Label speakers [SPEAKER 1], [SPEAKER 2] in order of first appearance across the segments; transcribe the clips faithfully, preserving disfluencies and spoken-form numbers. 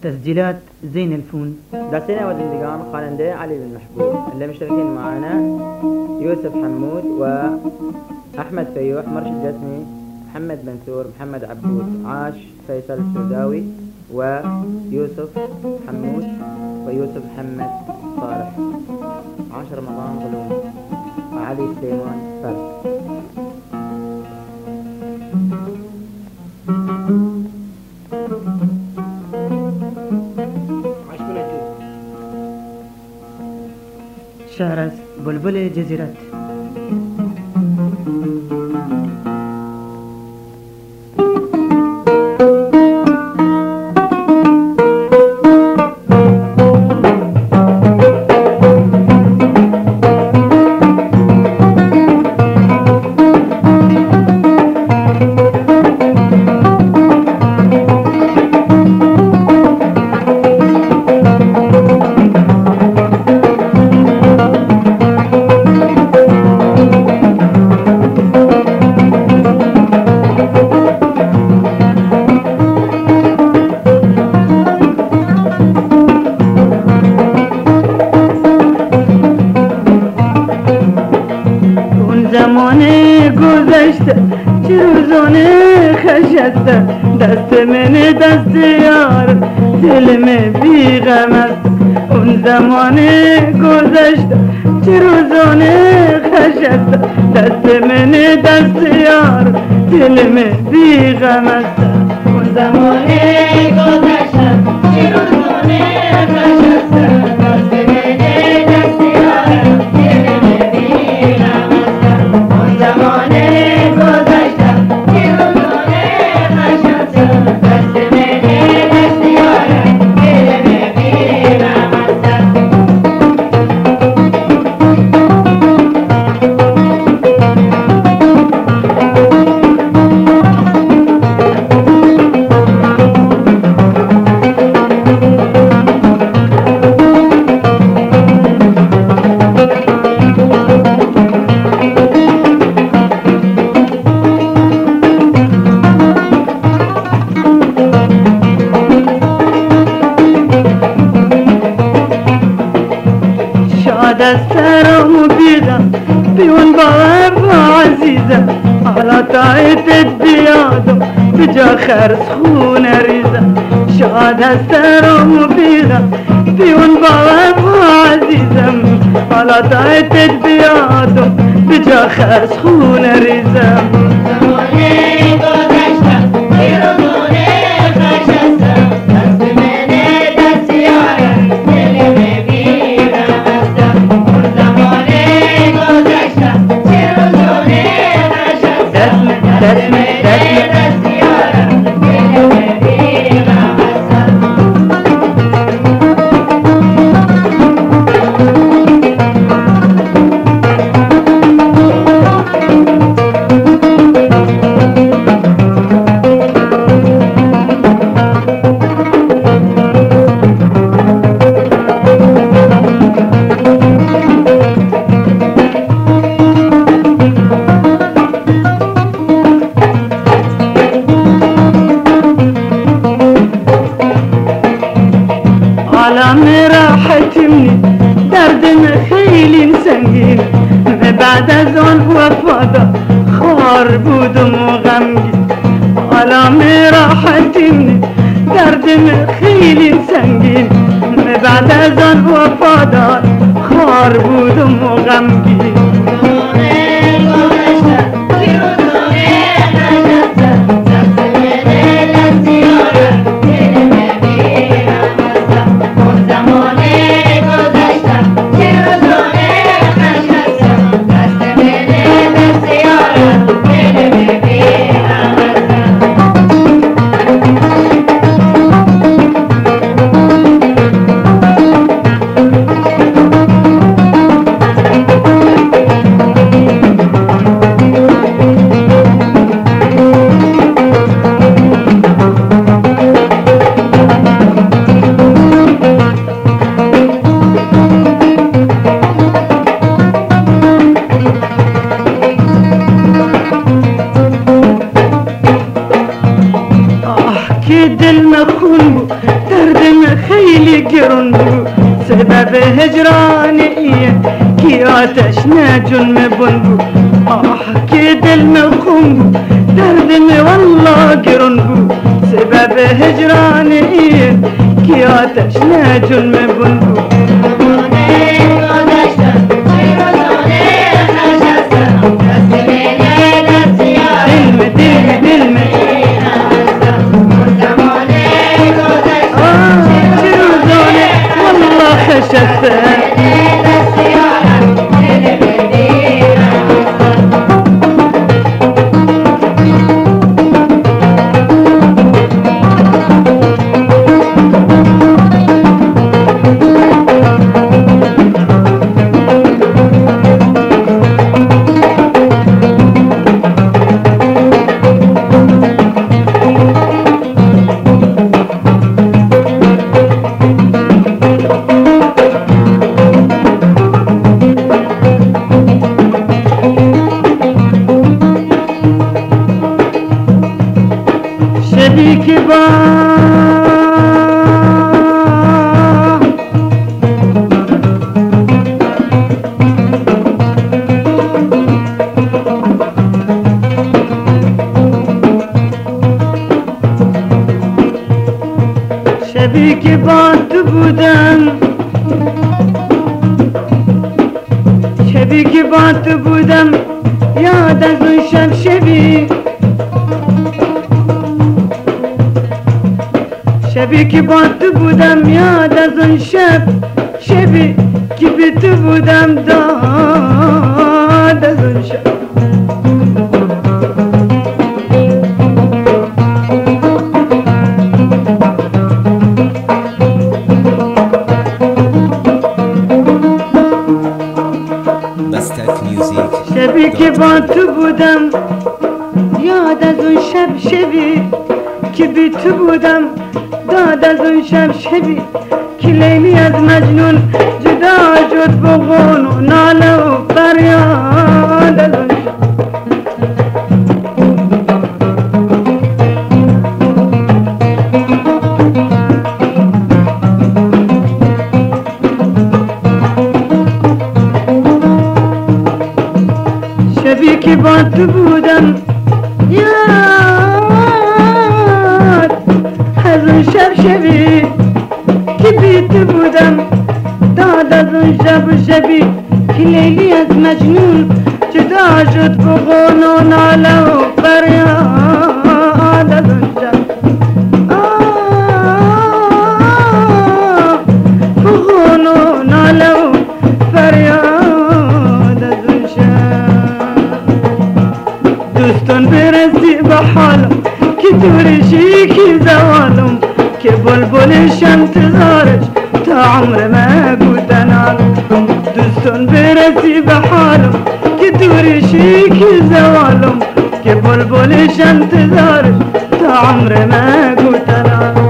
[SPEAKER 1] تسجيلات زين الفون.
[SPEAKER 2] داسينا وزندقان خالندي علي بن محبوب. اللي مشتركين معنا يوسف حمود وأحمد فيوح، مرشد جسمي محمد منصور، محمد عبود، عاش فيصل السوداوي ويوسف حمود ويوسف محمد صالح. عاش رمضان غلوم وعلي سليمان فرد.
[SPEAKER 1] شعر از بلبل جزیرت.
[SPEAKER 3] زمانه گذشته چه روزانه خشسته، دست من دست یار دل من بی غم است. اون زمانه گذشته چه روزانه خشسته، دست من دست یار دل من بی غم است. اون زمانه گذشته چه روزانه خشسته، دست من دست یار دل من بی غم است. زمانه گذشته که روزانه خشسته، دست من دست یار دل من بی غم است. دسترم بیدم بیون باور عزیزم، حالا تایت بیادم بجا خرس خون ریزم. شاد دسترم بیدم بیون باور عزیزم، حالا تایت بیادم بجا خرس خون ریزم. زمانه گذشته بیرونه خشسته، دست من دست یار دل من بی غم است. دست من دست یار دل من بی غم است. عالم راحت منی دردم خیلی سنگین، بعد از آن وفادا خوار بودم و غمگین. عالم راحت منی دردم خیلی سنگین، بعد از آن وفادا خوار بودم و غمگین. دل مخون بود درد
[SPEAKER 1] خیلی گرون بو سبب هجرانیه کی آتش نجون مبون بو آه که دل مخون بو درد می والله گرون بو سبب هجرانیه کی آتش نجون مبون بو شبیه که با شبیه که با تو بودم شبیه که با تو بودم یاد از اون شب شبیه شبی که با تو بودم یاد از اون شب شبی که بی تو بودم داد از اون شب شبی که با تو بودم یاد از اون شب شبی که بی تو بودم داد از اون شب شبی که لیلی از مجنون جدا شد بغون و ناله و فریاد از اون شب شبی که با تو بودم یاد از اون شب شبی که بی تو بودم داد از اون شب شبی که لیلی از مجنون جدا شد بغون و ناله و فریاد از اون شب بغون و ناله و فریاد از اون شب دوستان برسی به حالم که دورشی که زوالم که بلبلش انتظارش تا عمر ما بودنالم دوستان برسی به حالم که دورشی که زوالم که بلبلش انتظارش تا عمر ما بودنالم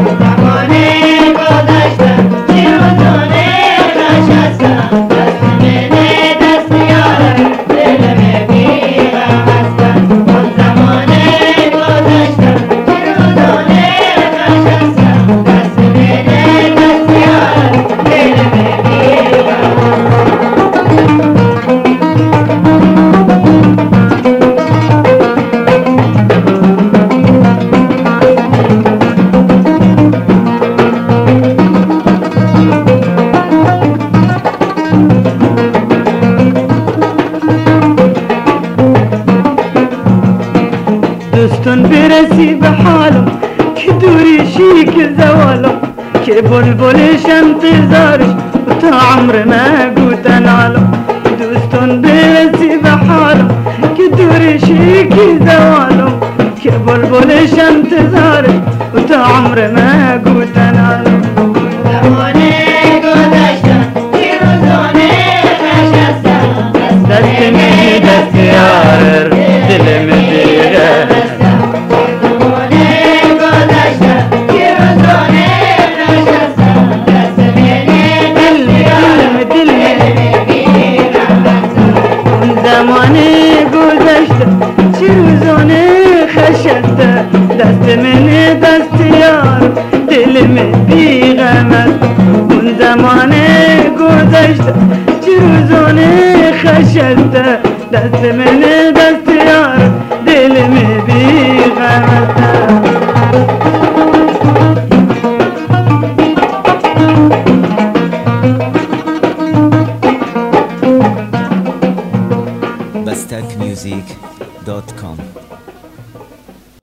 [SPEAKER 1] دوستان برسی به حالم که دوریشی که زوالم که بلبلش انتظارش و تا عمر ما گوتنالم دوستان برسی به حالم که دوریشی که زوالم که بلبلش انتظارش و تا عمر ما گوتنالم دست می دست یار دل می دیگه دست من دست یار دل من بی زمانه گذشته چی روزانه خشسته دست من دست یار دل می بی غمته
[SPEAKER 4] bastak music dot com